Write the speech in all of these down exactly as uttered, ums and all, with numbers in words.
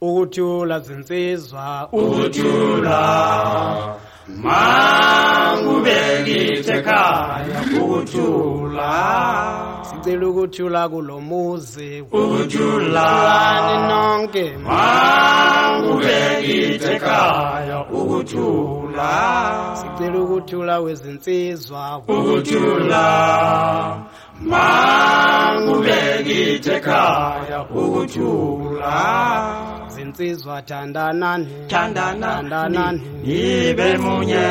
ukuthula zinsizwa ukuthula mangubekithe ekhaya ukuthula sicela ukuthula kulomuzi ukuthula nonke mangubekithe ekhaya ukuthula sicela ukuthula wezinsizwa ukuthula mangubekithe ekhaya ukuthula zinsizwa thandanani thandanani ibe munye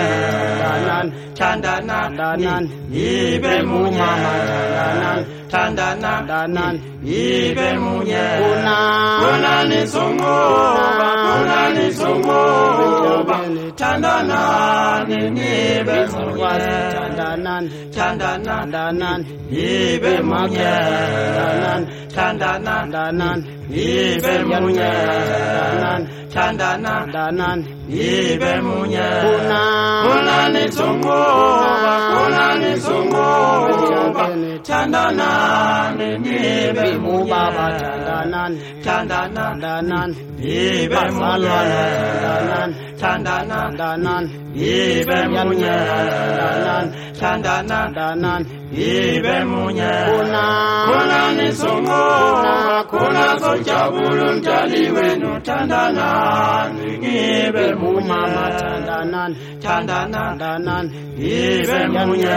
thandanani ibe munye thandanani ibe munye kunani songoba kunani songoba thandanani ibe munye thandanani ibe munye thandanani ibe munye thandanani ibe munye kunani songoba kunani songoba thandanani ibe munye thandanani ibe munye thandanani ibe munye thandanani ibe munye kunani songoba kunazo jabulu mtali wenu thandanani ibe munye thandanani ibe munye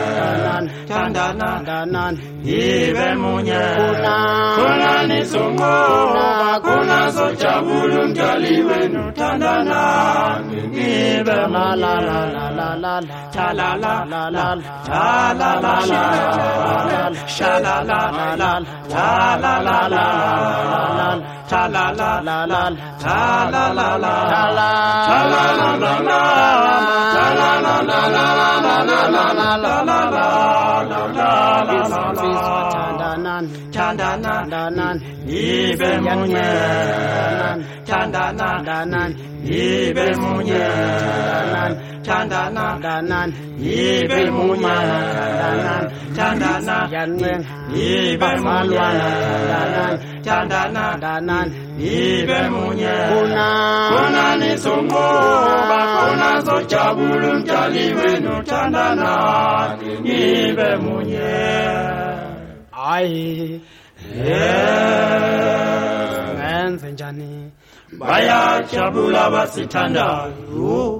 thandanani ibe munye kunani songoba kunazo jabulu mtali wenu thandanani ibe munye la la la la la la la la la la la la la sha la la la la la la la la ta la la la la ta la la la ta la la la la la ta la la la la la la la la thandanani ibe munye thandanani ibe munye thandanani ibe munye thandanani ibe munye thandanani ibe munye kunani songoba kunazo jabulu mtali wenu thandanani ibe munye hayi ngenze njani bayajabula basithandayo